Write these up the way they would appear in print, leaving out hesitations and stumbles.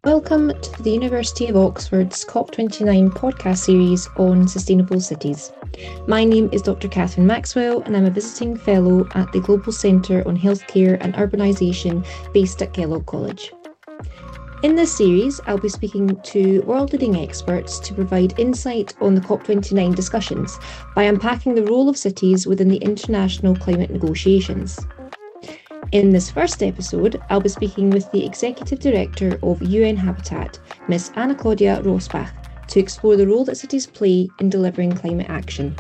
Welcome to the University of Oxford's COP29 podcast series on sustainable cities. My name is Dr. Catherine Maxwell and I'm a visiting fellow at the Global Centre on Healthcare and Urbanisation based at Kellogg College. In this series, I'll be speaking to world-leading experts to provide insight on the COP29 discussions by unpacking the role of cities within the international climate negotiations. In this first episode, I'll be speaking with the Executive Director of UN Habitat, Ms. Anna Claudia Rosbach, to explore the role that cities play in delivering climate action.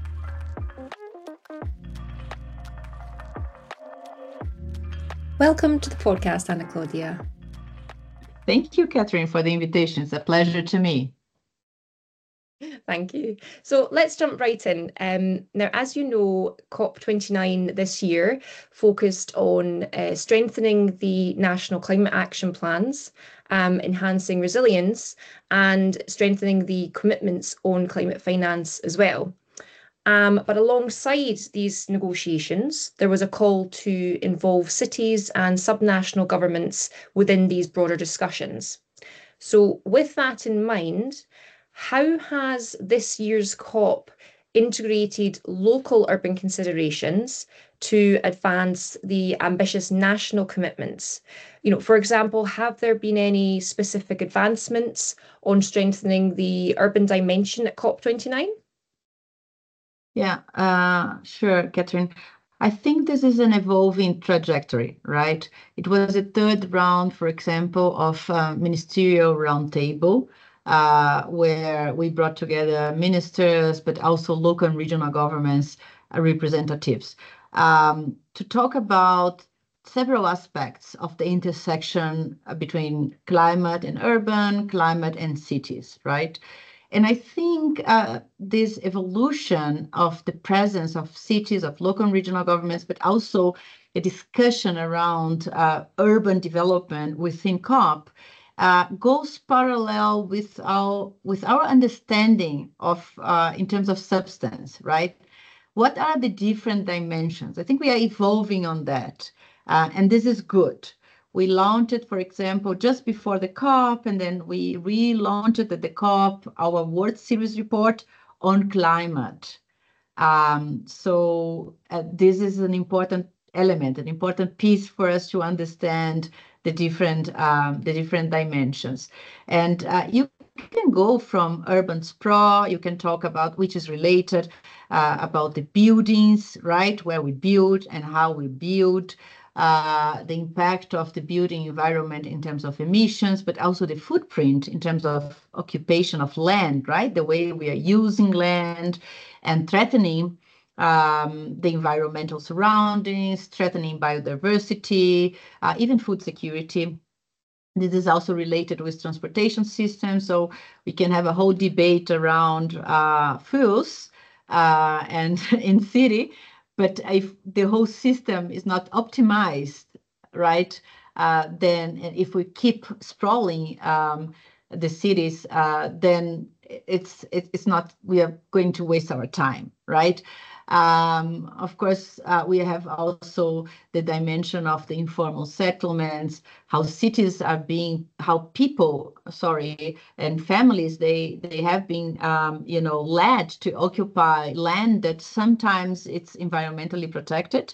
Welcome to the podcast, Anna Claudia. Thank you, Catherine, for the invitation. It's a pleasure to me. Thank you. So let's jump right in. Now, as you know, COP29 this year focused on strengthening the national climate action plans, enhancing resilience, and strengthening the commitments on climate finance as well. But alongside these negotiations, there was a call to involve cities and subnational governments within these broader discussions. So with that in mind, how has this year's COP integrated local urban considerations to advance the ambitious national commitments? For example, have there been any specific advancements on strengthening the urban dimension at COP29? Yeah, sure, Catherine. I think this is an evolving trajectory, right? It was a third round, for example, of ministerial roundtable, where we brought together ministers, but also local and regional governments representatives to talk about several aspects of the intersection between climate and urban, climate and cities, right? And I think this evolution of the presence of cities, of local and regional governments, but also a discussion around urban development within COP goes parallel with our understanding of in terms of substance, right? What are the different dimensions? I think we are evolving on that, and this is good. We launched it, for example, just before the COP, and then we relaunched it at the COP, our World Series report on climate. So this is an important element, an important piece for us to understand the different dimensions. And you can go from urban sprawl, you can talk about which is related, about the buildings, right, where we build and how we build, the impact of the building environment in terms of emissions, but also the footprint in terms of occupation of land, right? The way we are using land and threatening the environmental surroundings, threatening biodiversity, even food security. This is also related with transportation systems, so we can have a whole debate around fuels and in city. But if the whole system is not optimized, right, then if we keep sprawling the cities, then it's not. We are going to waste our time, right? Of course, we have also the dimension of the informal settlements, how cities are being, how people, and families, they have been, led to occupy land that sometimes it's environmentally protected,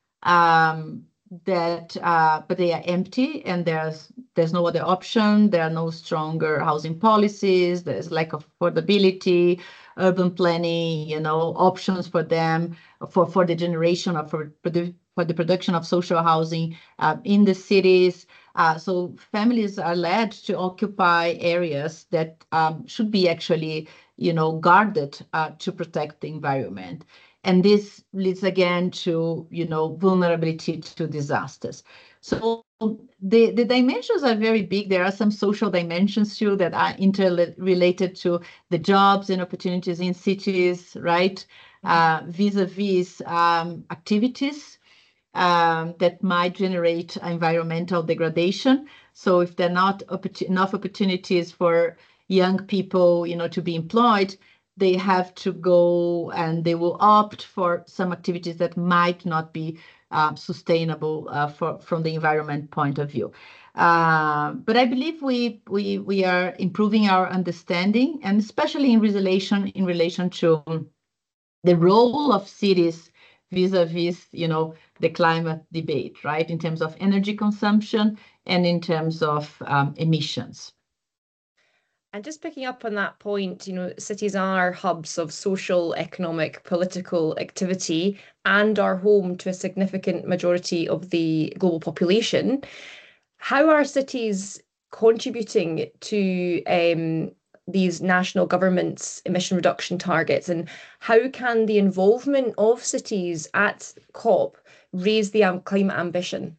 but they are empty and there's no other option. There are no stronger housing policies. There's lack of affordability, urban planning, options for them for the generation of for the production of social housing in the cities. So families are led to occupy areas that should be actually, guarded to protect the environment. And this leads again to, vulnerability to disasters. So the dimensions are very big. There are some social dimensions too that are interrelated to the jobs and opportunities in cities, right? Vis-a-vis activities that might generate environmental degradation. So if there are not enough opportunities for young people, to be employed, they have to go and they will opt for some activities that might not be sustainable from the environment point of view. But I believe we are improving our understanding, and especially in relation to the role of cities vis-a-vis, the climate debate, right? In terms of energy consumption and in terms of emissions. And just picking up on that point, cities are hubs of social, economic, political activity and are home to a significant majority of the global population. How are cities contributing to these national governments' emission reduction targets, and how can the involvement of cities at COP raise the climate ambition?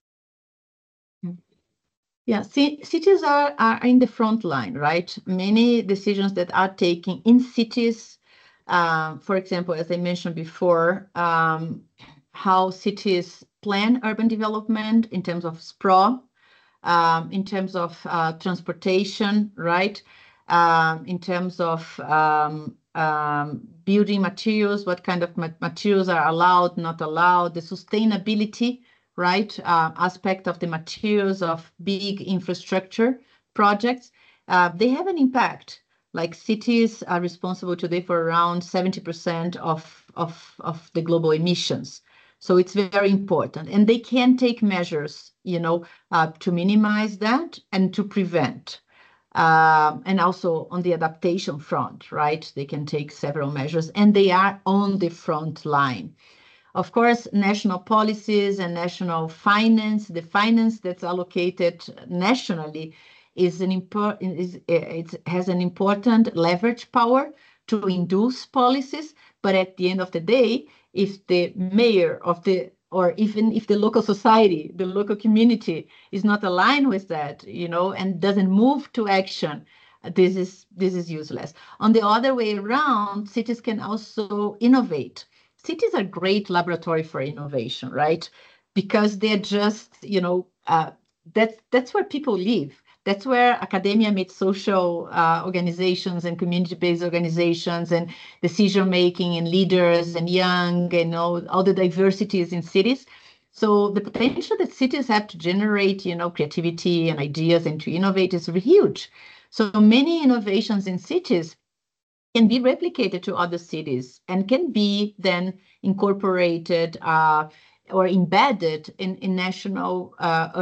Yeah, cities are in the front line, right? Many decisions that are taken in cities, for example, as I mentioned before, how cities plan urban development in terms of sprawl, in terms of transportation, right? In terms of building materials, what kind of materials are allowed, not allowed, the sustainability, right, aspect of the materials of big infrastructure projects, they have an impact. Like cities are responsible today for around 70% of the global emissions. So it's very important. And they can take measures, to minimize that and to prevent. And also on the adaptation front, right? They can take several measures, and they are on the front line. Of course, national policies and national finance, the finance that's allocated nationally has an important leverage power to induce policies. But at the end of the day, if the mayor or even if the local society, the local community is not aligned with that, and doesn't move to action, this is useless. On the other way around, cities can also innovate. Cities are great laboratory for innovation, right? Because they're just, that's where people live. That's where academia meets social organizations and community-based organizations and decision-making and leaders and young and all the diversities in cities. So the potential that cities have to generate, creativity and ideas and to innovate is huge. So many innovations in cities can be replicated to other cities and can be then incorporated or embedded in national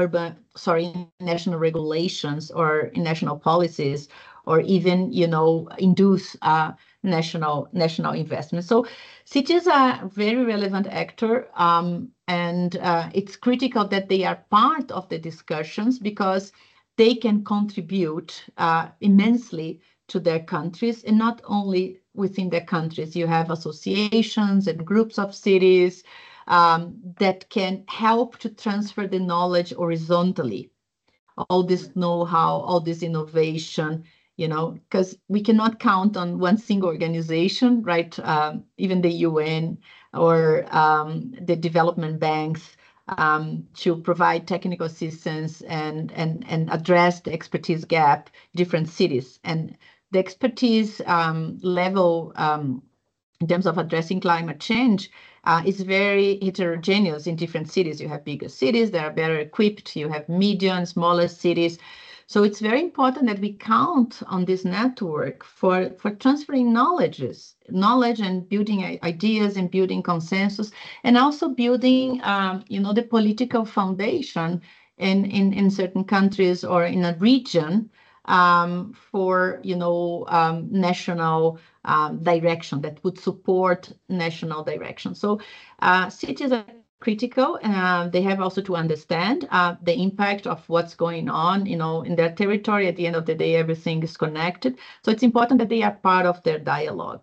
national regulations or in national policies, or even induce national investment. So cities are a very relevant actor, and it's critical that they are part of the discussions because they can contribute immensely to their countries, and not only within their countries. You have associations and groups of cities that can help to transfer the knowledge horizontally. All this know-how, all this innovation, because we cannot count on one single organization, right? Even the UN or the development banks to provide technical assistance and address the expertise gap in different cities. And the expertise level in terms of addressing climate change is very heterogeneous in different cities. You have bigger cities that are better equipped. You have medium, smaller cities. So it's very important that we count on this network for transferring knowledge and building ideas and building consensus, and also building, the political foundation in certain countries or in a region for national direction that would support national direction. So cities are critical. They have also to understand the impact of what's going on, in their territory. At the end of the day, everything is connected. So it's important that they are part of their dialogue.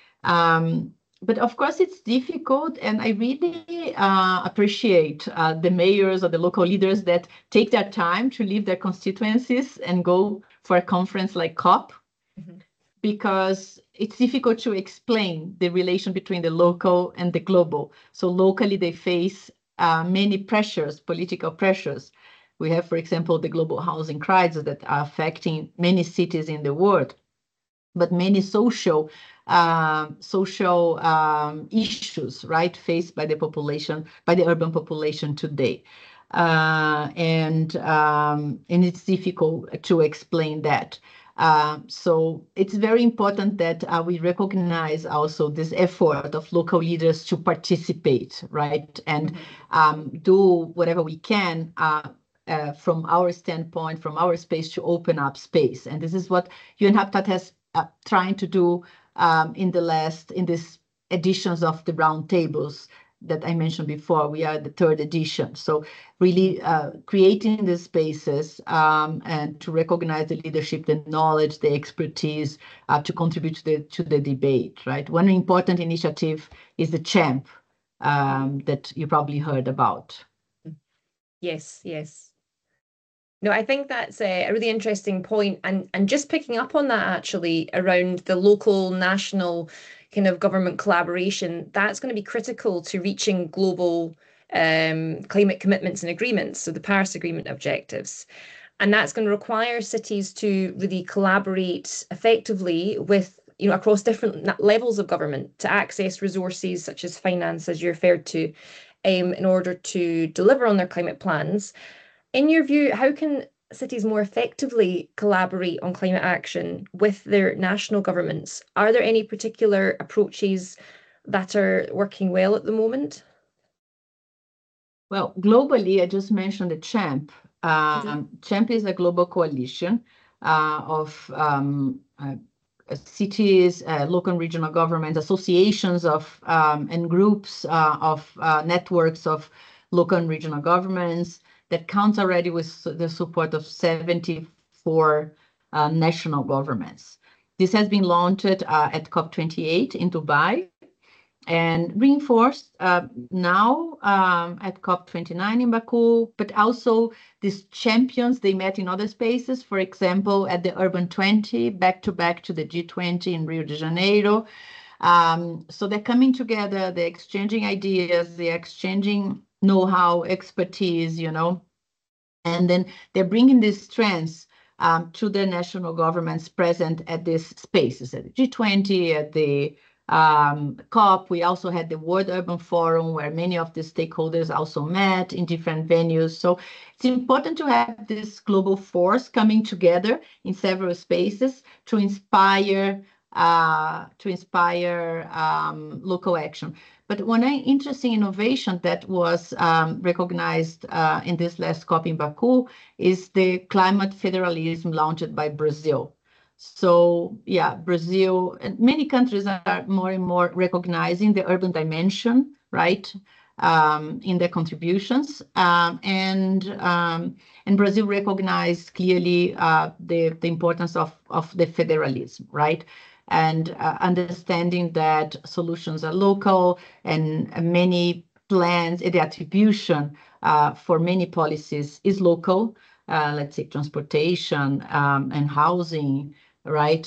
But of course, it's difficult, and I really appreciate the mayors or the local leaders that take their time to leave their constituencies and go for a conference like COP, because it's difficult to explain the relation between the local and the global. So locally, they face many pressures, political pressures. We have, for example, the global housing crisis that are affecting many cities in the world, but many social issues, right, faced by the population, by the urban population today. and it's difficult to explain that. So it's very important that we recognize also this effort of local leaders to participate, right? And do whatever we can from our standpoint, from our space, to open up space. And this is what UN Habitat has trying to do in this editions of the roundtables that I mentioned before. We are the third edition. So really creating the spaces and to recognize the leadership, the knowledge, the expertise to contribute to the debate, right? One important initiative is the CHAMP that you probably heard about. Yes, yes. No, I think that's a really interesting point, and just picking up on that actually around the local, national kind of government collaboration, that's going to be critical to reaching global climate commitments and agreements, so the Paris Agreement objectives. And that's going to require cities to really collaborate effectively with, across different levels of government to access resources such as finance, as you referred to, in order to deliver on their climate plans. In your view, how can cities more effectively collaborate on climate action with their national governments? Are there any particular approaches that are working well at the moment? Well, globally, I just mentioned the CHAMP. CHAMP is a global coalition of cities, local and regional governments, associations of and groups of networks of local and regional governments that counts already with the support of 74 national governments. This has been launched at COP28 in Dubai and reinforced now at COP29 in Baku, but also these champions, they met in other spaces, for example, at the Urban 20, back to the G20 in Rio de Janeiro. So they're coming together, they're exchanging ideas, they're exchanging know-how, expertise, and then they're bringing these strengths to the national governments present at these spaces, at the G20, at the COP. We also had the World Urban Forum, where many of the stakeholders also met in different venues. So it's important to have this global force coming together in several spaces to inspire local action. But one interesting innovation that was recognized in this last COP in Baku is the climate federalism launched by Brazil. So yeah, Brazil and many countries are more and more recognizing the urban dimension, right, in their contributions. And Brazil recognized clearly the importance of the federalism, right? And understanding that solutions are local and many plans, the attribution for many policies is local, let's say transportation and housing, right?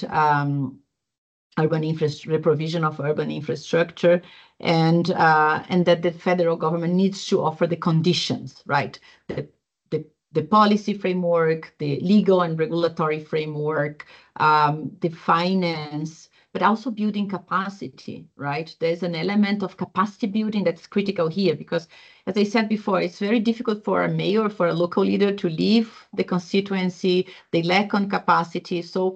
Provision of urban infrastructure, and that the federal government needs to offer the conditions, right? The policy framework, the legal and regulatory framework, the finance, but also building capacity, right? There's an element of capacity building that's critical here because, as I said before, it's very difficult for a mayor, for a local leader to leave the constituency. They lack on capacity. So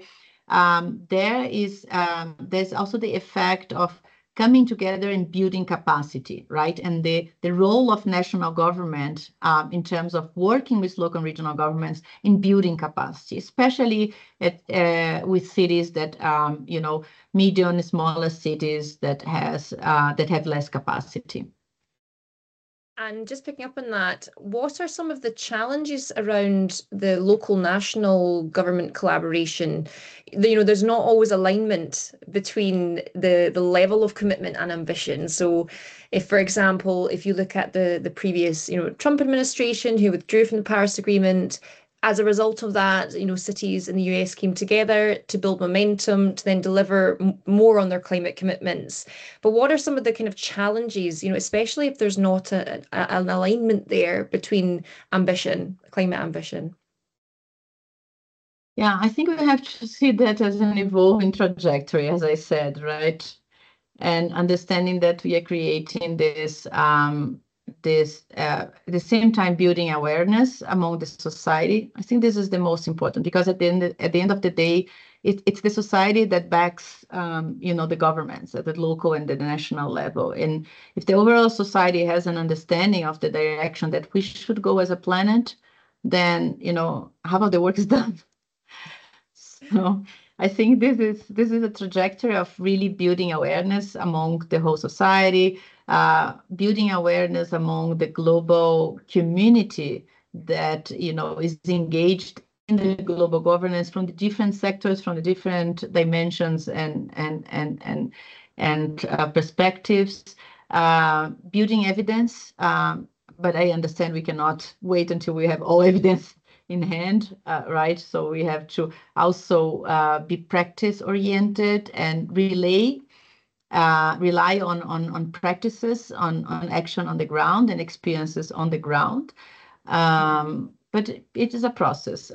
there's also the effect of coming together and building capacity, right? And the role of national government in terms of working with local and regional governments in building capacity, especially with cities that, medium, smaller cities that have less capacity. And just picking up on that, what are some of the challenges around the local national government collaboration? There's not always alignment between the level of commitment and ambition. So if, for example, if you look at the previous, Trump administration who withdrew from the Paris Agreement, as a result of that, cities in the US came together to build momentum to then deliver more on their climate commitments. But what are some of the kind of challenges, especially if there's not an alignment there between climate ambition? Yeah, I think we have to see that as an evolving trajectory, as I said, right? And understanding that we are creating this at the same time building awareness among the society. I think this is the most important, because at the end of the day, it's the society that backs the governments at the local and the national level. And if the overall society has an understanding of the direction that we should go as a planet, then half of the work is done. So I think this is a trajectory of really building awareness among the whole society, building awareness among the global community that is engaged in the global governance from the different sectors, from the different dimensions and perspectives, building evidence. But I understand we cannot wait until we have all evidence in hand, right? So we have to also be practice oriented and rely on practices, on action on the ground and experiences on the ground. But it is a process.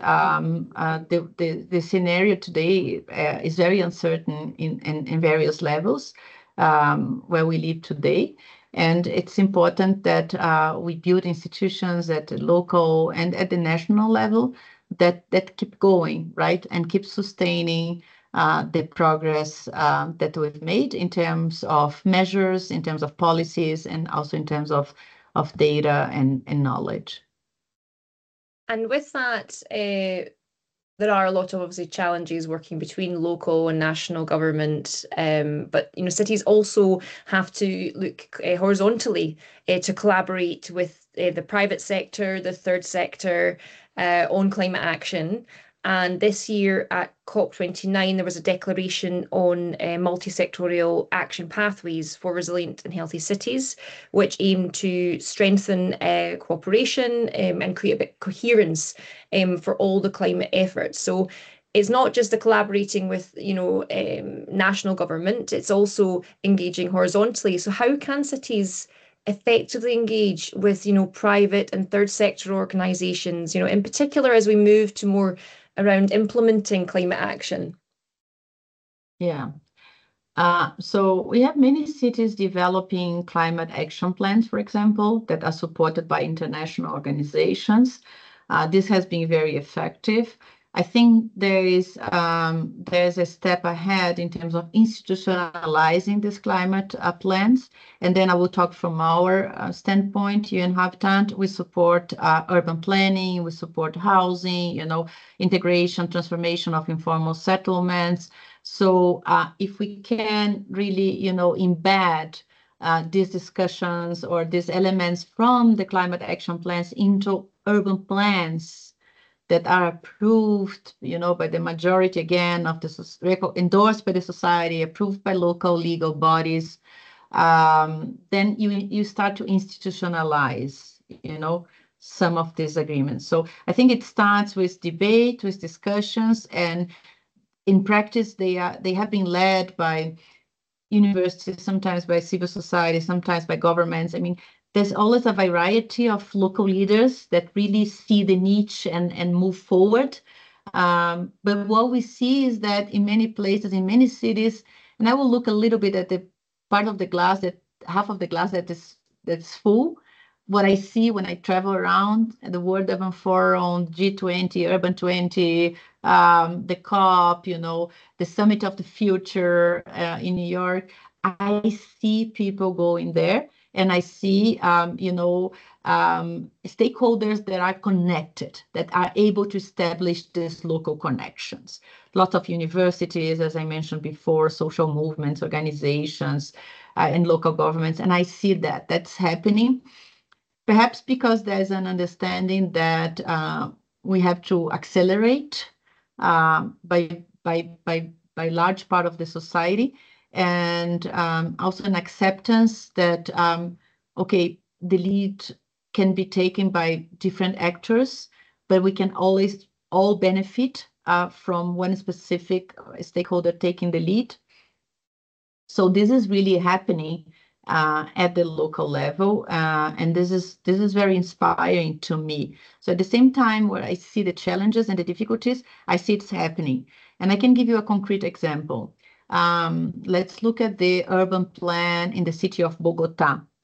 The scenario today is very uncertain in various levels where we live today. And it's important that we build institutions at the local and at the national level that keep going, right? And keep sustaining the progress that we've made in terms of measures, in terms of policies, and also in terms of data and knowledge. And with that, there are a lot of obviously challenges working between local and national government, but cities also have to look horizontally to collaborate with the private sector, the third sector on climate action. And this year at COP29, there was a declaration on multi-sectorial action pathways for resilient and healthy cities, which aim to strengthen cooperation and create a bit of coherence for all the climate efforts. So it's not just the collaborating with, national government, it's also engaging horizontally. So how can cities effectively engage with, private and third sector organizations, in particular as we move to more around implementing climate action? Yeah. So we have many cities developing climate action plans, for example, that are supported by international organizations. This has been very effective. I think there's a step ahead in terms of institutionalizing these climate plans. And then I will talk from our standpoint. UN Habitat, we support urban planning, we support housing, integration, transformation of informal settlements. So if we can really, embed these discussions or these elements from the climate action plans into urban plans that are approved, by the majority, again, of the endorsed by the society, approved by local legal bodies, then you start to institutionalize, some of these agreements. So I think it starts with debate, with discussions, and in practice, they have been led by universities, sometimes by civil society, sometimes by governments. I mean, there's always a variety of local leaders that really see the niche and move forward. But what we see is that in many places, in many cities, and I will look a little bit at the part of the glass, that half of the glass that's full. What I see when I travel around at the World Urban Forum, G20, Urban 20, the COP, the Summit of the Future in New York, I see people going there. And I see, stakeholders that are connected, that are able to establish these local connections. Lots of universities, as I mentioned before, social movements, organizations, and local governments. And I see that that's happening, perhaps because there's an understanding that we have to accelerate by large part of the society. And also an acceptance that, okay, the lead can be taken by different actors, but we can always all benefit from one specific stakeholder taking the lead. So this is really happening at the local level, and this is very inspiring to me. So at the same time, where I see the challenges and the difficulties, I see it's happening. And I can give you a concrete example. Let's look at the urban plan in the city of Bogota.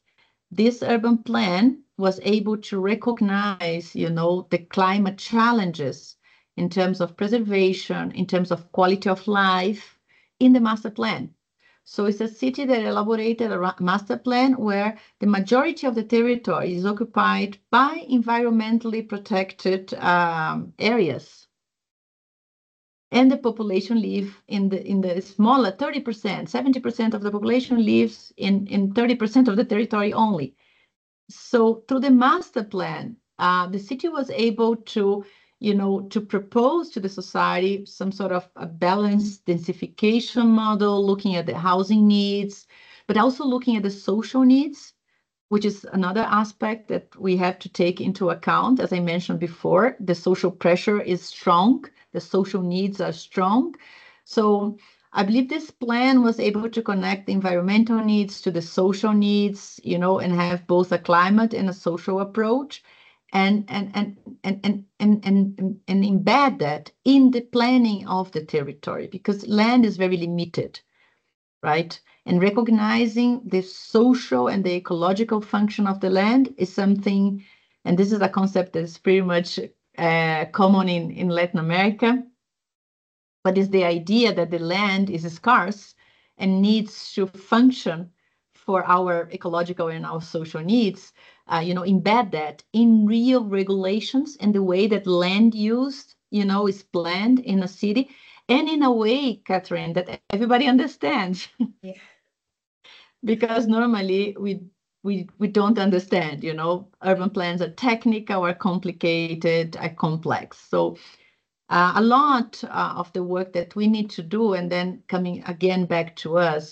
this urban plan was able to recognize, the climate challenges in terms of preservation, in terms of quality of life in the master plan. So it's a city that elaborated a master plan where the majority of the territory is occupied by environmentally protected areas. And the population live in the smaller 30%, 70% of the population lives in 30% of the territory only. So through the master plan, the city was able to, to propose to the society some sort of a balanced densification model, looking at the housing needs, but also looking at the social needs, which is another aspect that we have to take into account. As I mentioned before, the social pressure is strong, the social needs are strong. So I believe this plan was able to connect the environmental needs to the social needs, and have both a climate and a social approach, and embed that in the planning of the territory, because land is very limited, right? And recognizing the social and the ecological function of the land is something, and this is a concept that is pretty much common in Latin America, but it's the idea that the land is scarce and needs to function for our ecological and our social needs, embed that in real regulations and the way that land use, is planned in a city, and in a way, Catherine, that everybody understands. Yeah. Because normally we don't understand, urban plans are technical, are complicated, are complex. So a lot of the work that we need to do, and then coming again back to us,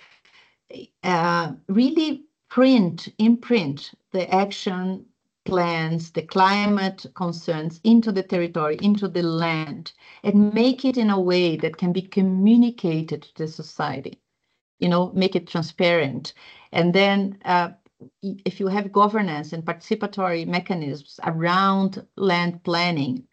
really imprint the action plans, the climate concerns into the territory, into the land, and make it in a way that can be communicated to the society, make it transparent. And then if you have governance and participatory mechanisms around land planning,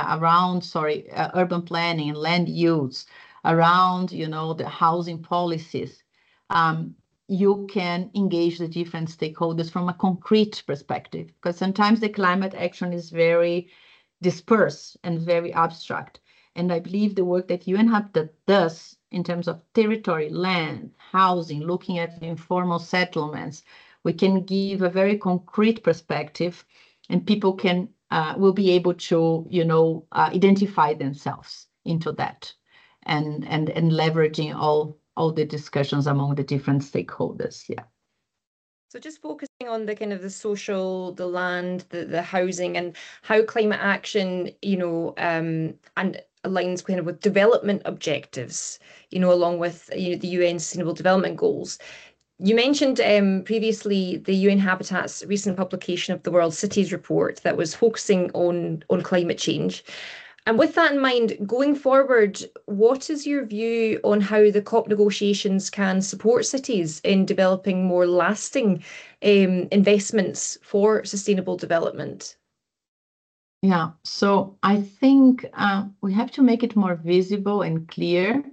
urban planning and land use, around, the housing policies, you can engage the different stakeholders from a concrete perspective, because sometimes the climate action is very dispersed and very abstract. And I believe the work that UN Habitat does in terms of territory, land, housing, looking at informal settlements, we can give a very concrete perspective, and people will be able to, identify themselves into that, and leveraging all the discussions among the different stakeholders. Yeah. So just focusing on the kind of the social, the land, the housing, and how climate action, and aligns kind of with development objectives, along with the UN Sustainable Development Goals. You mentioned previously the UN Habitat's recent publication of the World Cities Report that was focusing on climate change. And with that in mind, going forward, what is your view on how the COP negotiations can support cities in developing more lasting investments for sustainable development? Yeah, so I think we have to make it more visible and clear,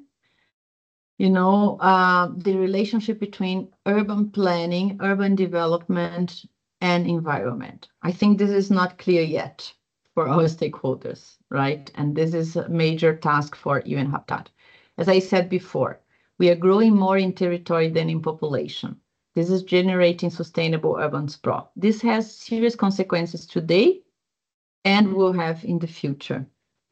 the relationship between urban planning, urban development, and environment. I think this is not clear yet for our stakeholders, right? And this is a major task for UN Habitat. As I said before, we are growing more in territory than in population. This is generating sustainable urban sprawl. This has serious consequences today and will have in the future.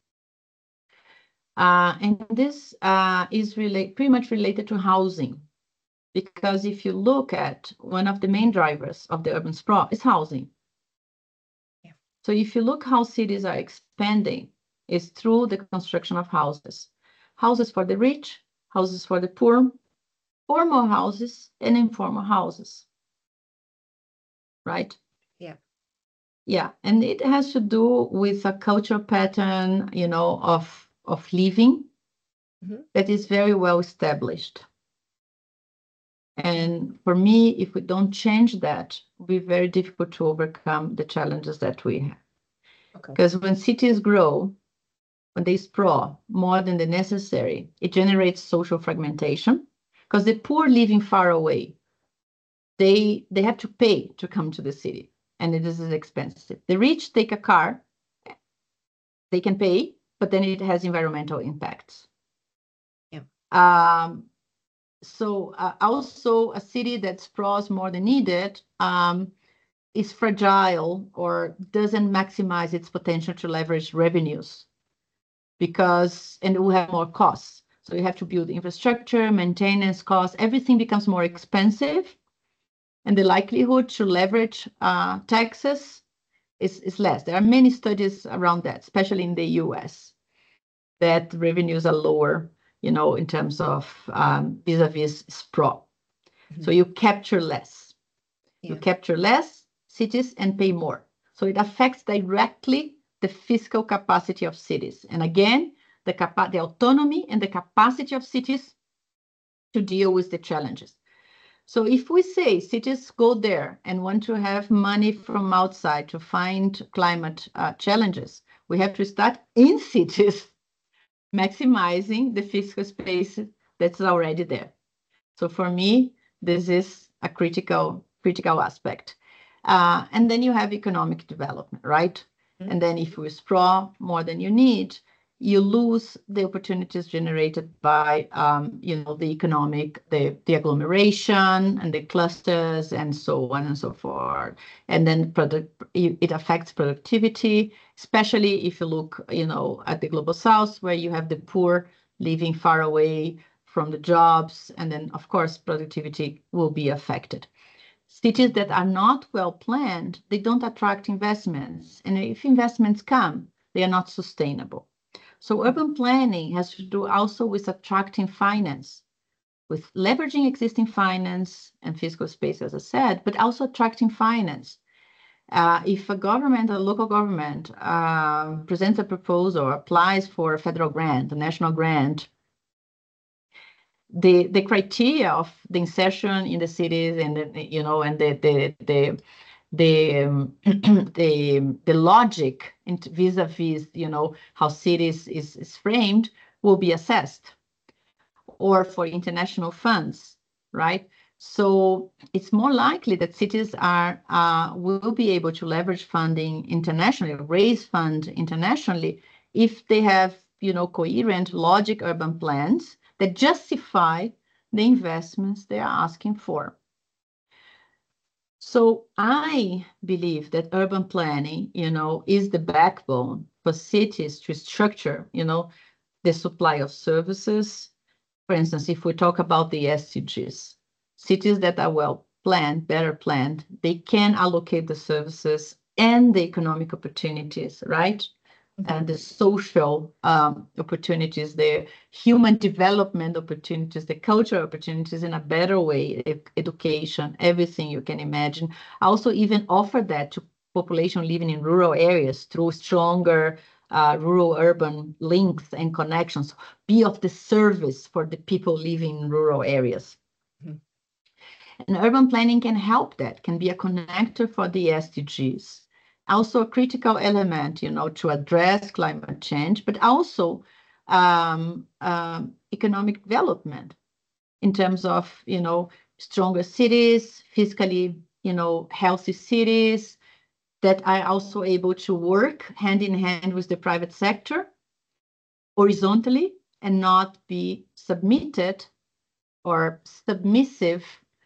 And this is pretty much related to housing, because if you look at one of the main drivers of the urban sprawl is housing. Yeah. So if you look how cities are expanding, is through the construction of houses. Houses for the rich, houses for the poor, formal houses and informal houses, right? Yeah. Yeah, and it has to do with a cultural pattern, of living that is very well established. And for me, if we don't change that, it will be very difficult to overcome the challenges that we have. Okay. Because when cities grow, when they sprawl more than the necessary, it generates social fragmentation, because the poor living far away they have to pay to come to the city, and it is expensive. The rich take a car, they can pay, but then it has environmental impacts. Yeah. So also a city that sprawls more than needed is fragile or doesn't maximize its potential to leverage revenues and it will have more costs. So you have to build infrastructure, maintenance costs, everything becomes more expensive, and the likelihood to leverage taxes is less. There are many studies around that, especially in the US, that revenues are lower, in terms of vis-a-vis sprawl. Mm-hmm. So you capture less. Yeah. You capture less cities and pay more. So it affects directly the fiscal capacity of cities. And again, the autonomy and the capacity of cities to deal with the challenges. So if we say cities go there and want to have money from outside to find climate challenges, we have to start in cities, maximizing the fiscal space that's already there. So for me, this is a critical aspect. And then you have economic development, right? Mm-hmm. And then if you sprawl more than you need, you lose the opportunities generated by, the agglomeration and the clusters and so on and so forth. And then it affects productivity, especially if you look, at the Global South, where you have the poor living far away from the jobs, and then, of course, productivity will be affected. Cities that are not well planned, they don't attract investments. And if investments come, they are not sustainable. So urban planning has to do also with attracting finance, with leveraging existing finance and fiscal space, as I said, but also attracting finance. If a local government presents a proposal or applies for a federal grant, a national grant, the criteria of the insertion in the cities and the logic vis-a-vis how cities is framed will be assessed, or for international funds, right? So it's more likely that cities will be able to leverage funding internationally, raise fund internationally, if they have coherent logic urban plans that justify the investments they are asking for. So I believe that urban planning, is the backbone for cities to structure, the supply of services. For instance, if we talk about the SDGs, cities that are well planned, better planned, they can allocate the services and the economic opportunities, right? And the social opportunities, the human development opportunities, the cultural opportunities in a better way, education, everything you can imagine. Also even offer that to population living in rural areas through stronger rural-urban links and connections, be of the service for the people living in rural areas. Mm-hmm. And urban planning can help that, can be a connector for the SDGs. Also a critical element, to address climate change, but also economic development in terms of, stronger cities, fiscally, healthy cities that are also able to work hand in hand with the private sector horizontally and not be submitted or submissive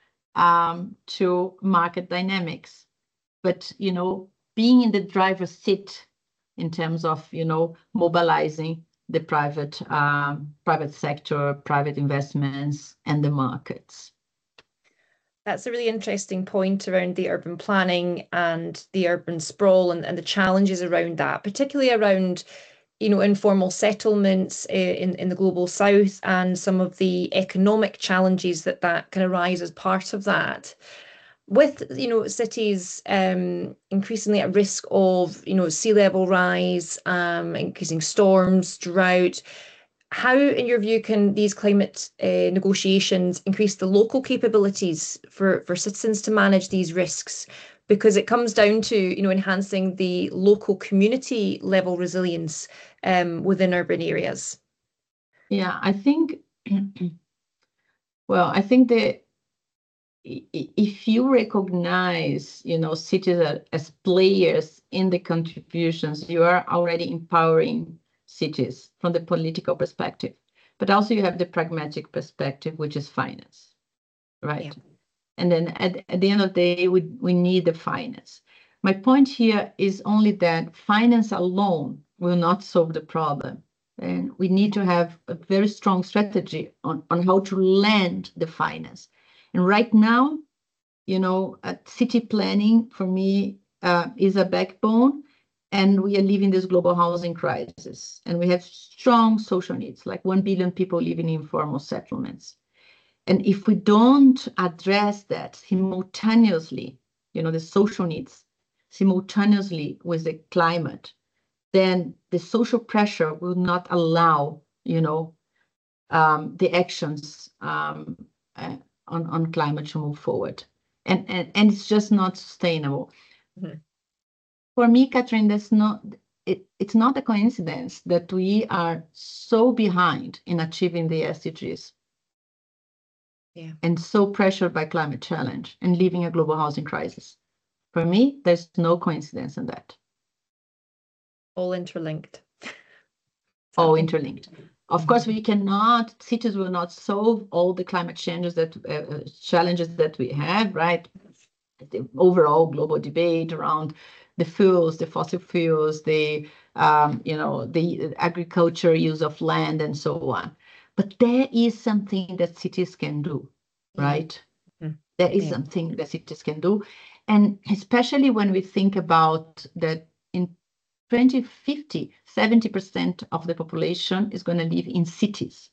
to market dynamics. But, being in the driver's seat in terms of, mobilizing the private sector, private investments, and the markets. That's a really interesting point around the urban planning and the urban sprawl and the challenges around that, particularly around, informal settlements in the Global South and some of the economic challenges that can arise as part of that. With cities increasingly at risk of sea level rise, increasing storms, drought, how, in your view, can these climate negotiations increase the local capabilities for citizens to manage these risks? Because it comes down to enhancing the local community level resilience within urban areas. Yeah, I think. Well, I think if you recognize, cities as players in the contributions, you are already empowering cities from the political perspective. But also you have the pragmatic perspective, which is finance, right? Yeah. And then at the end of the day, we need the finance. My point here is only that finance alone will not solve the problem. And we need to have a very strong strategy on how to lend the finance. And right now, city planning for me is a backbone, and we are living this global housing crisis, and we have strong social needs, like 1 billion people living in informal settlements. And if we don't address that simultaneously, the social needs simultaneously with the climate, then the social pressure will not allow, the actions on climate to move forward. And it's just not sustainable. Mm-hmm. For me, Catherine, it's not a coincidence that we are so behind in achieving the SDGs. Yeah. And so pressured by climate challenge and living a global housing crisis. For me, there's no coincidence in that. All interlinked. All interlinked. Of course, cities will not solve all the climate changes challenges that we have, right? The overall global debate around the fuels, the fossil fuels, the agriculture use of land and so on. But there is something that cities can do, right? Mm-hmm. There is something that cities can do. And especially when we think about that in 2050, 70% of the population is going to live in cities.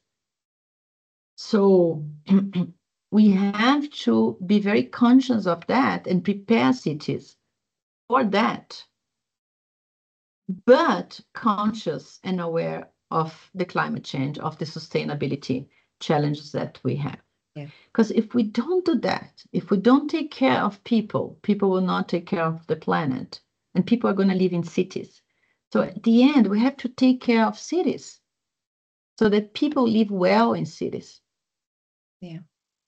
So we have to be very conscious of that and prepare cities for that, but conscious and aware of the climate change, of the sustainability challenges that we have. Because if we don't do that, if we don't take care of people, people will not take care of the planet, and people are going to live in cities. So at the end, we have to take care of cities so that people live well in cities. Yeah.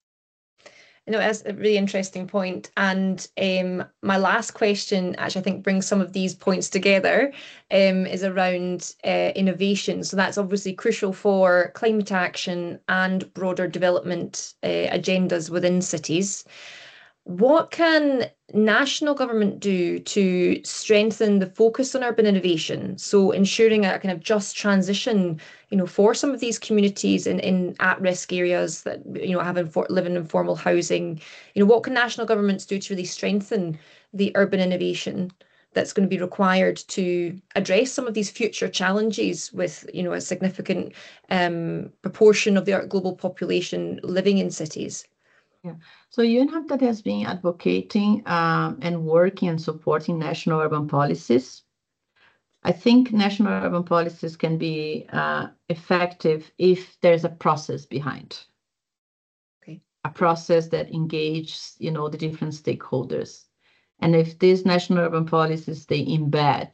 That's a really interesting point. And my last question, actually, I think brings some of these points together, is around innovation. So that's obviously crucial for climate action and broader development agendas within cities. What can national government do to strengthen the focus on urban innovation? So ensuring a kind of just transition, for some of these communities in at-risk areas that, live in informal housing. What can national governments do to really strengthen the urban innovation that's going to be required to address some of these future challenges with, a significant proportion of the global population living in cities? Yeah. So UNHABITAT has been advocating and working and supporting national urban policies. I think national urban policies can be effective if there's a process behind. Okay. A process that engages, the different stakeholders. And if these national urban policies, they embed,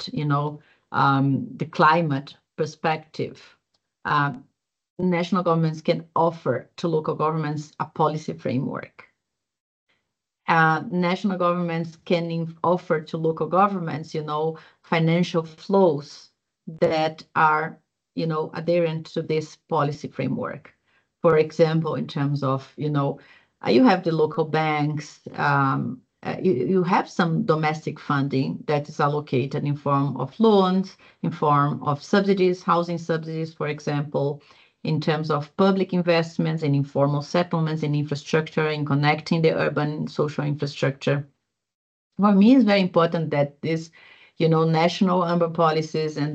the climate perspective, national governments can offer to local governments a policy framework. National governments can offer to local governments, financial flows that are, adherent to this policy framework. For example, in terms of, you have the local banks, you have some domestic funding that is allocated in form of loans, in form of subsidies, housing subsidies, for example, in terms of public investments in informal settlements and infrastructure, in connecting the urban social infrastructure. For me, it's very important that this, national urban policies and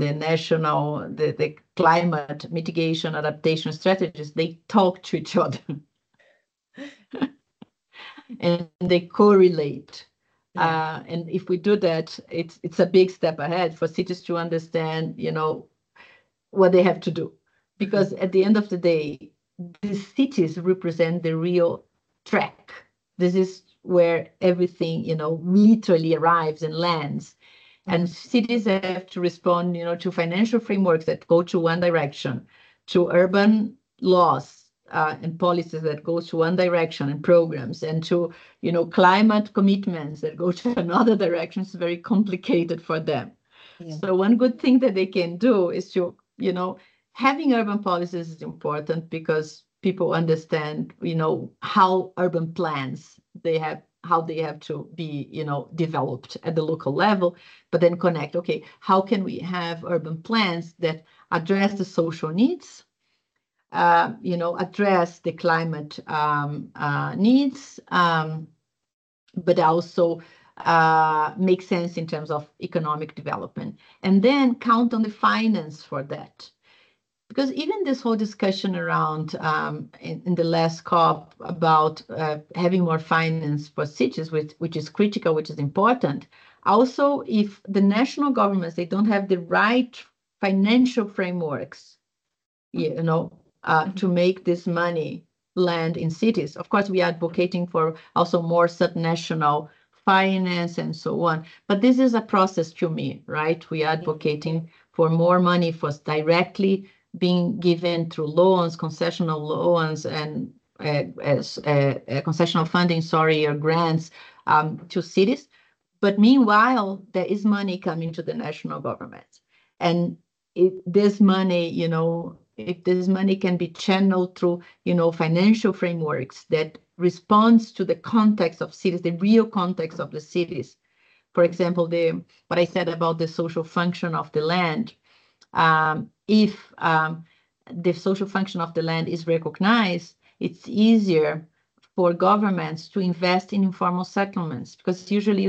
the climate mitigation adaptation strategies, they talk to each other. And they correlate. Yeah. And if we do that, it's a big step ahead for cities to understand, what they have to do. Because at the end of the day, the cities represent the real track. This is where everything, literally arrives and lands. And cities have to respond, to financial frameworks that go to one direction, to urban laws and policies that go to one direction and programs, and to, climate commitments that go to another direction is very complicated for them. Yeah. So one good thing that they can do is to, having urban policies is important because people understand, how urban plans how they have to be, developed at the local level, but then connect, okay, how can we have urban plans that address the social needs, address the climate needs, but also make sense in terms of economic development, and then count on the finance for that. Because even this whole discussion around in the last COP about having more finance for cities, which is critical, which is important. Also, if the national governments, they don't have the right financial frameworks, to make this money land in cities. Of course, we are advocating for also more subnational finance and so on. But this is a process to me, right? We are advocating for more money for directly being given through loans, concessional loans, and concessional funding, or grants to cities. But meanwhile, there is money coming to the national government. And this money, if this money can be channeled through, financial frameworks that responds to the context of cities, the real context of the cities. For example, what I said about the social function of the land. If the social function of the land is recognized, it's easier for governments to invest in informal settlements, because usually you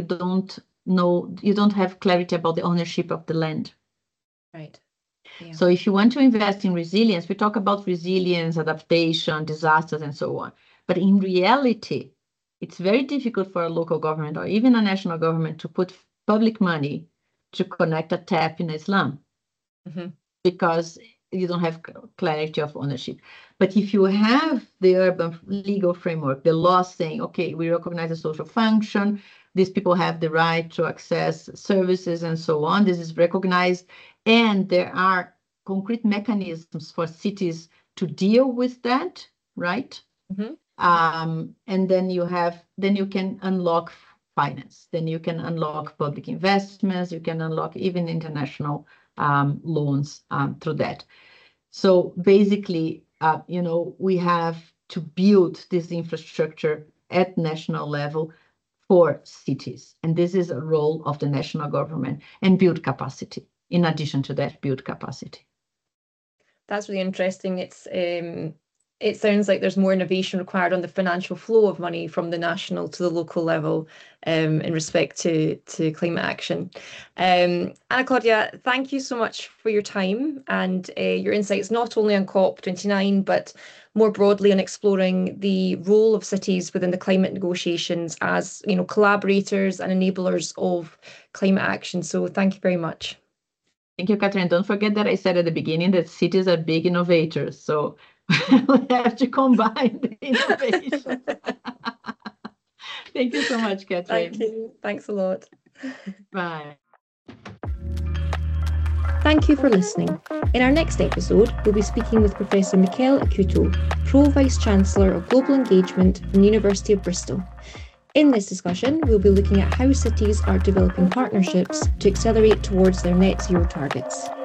don't have clarity about the ownership of the land. Right. Yeah. So if you want to invest in resilience, we talk about resilience, adaptation, disasters, and so on. But in reality, it's very difficult for a local government or even a national government to put public money to connect a tap in a slum. Mm-hmm. Because you don't have clarity of ownership. But if you have the urban legal framework, the law saying, okay, we recognize the social function, these people have the right to access services and so on, this is recognized, and there are concrete mechanisms for cities to deal with that, right? Mm-hmm. And then you can unlock finance, then you can unlock public investments, you can unlock even international loans through that. So basically, we have to build this infrastructure at national level for cities. And this is a role of the national government, and build capacity. In addition to that, build capacity. That's really interesting. It sounds like there's more innovation required on the financial flow of money from the national to the local level in respect to climate action. Ana Claudia, thank you so much for your time and your insights, not only on COP29, but more broadly on exploring the role of cities within the climate negotiations as, collaborators and enablers of climate action. So thank you very much. Thank you, Catherine. Don't forget that I said at the beginning that cities are big innovators. So we have to combine the innovation. Thank you so much, Catherine. Thank you. Thanks a lot. Bye. Thank you for listening. In our next episode, we'll be speaking with Professor Michele Acuto, Pro Vice-Chancellor of Global Engagement from the University of Bristol. In this discussion, we'll be looking at how cities are developing partnerships to accelerate towards their net zero targets.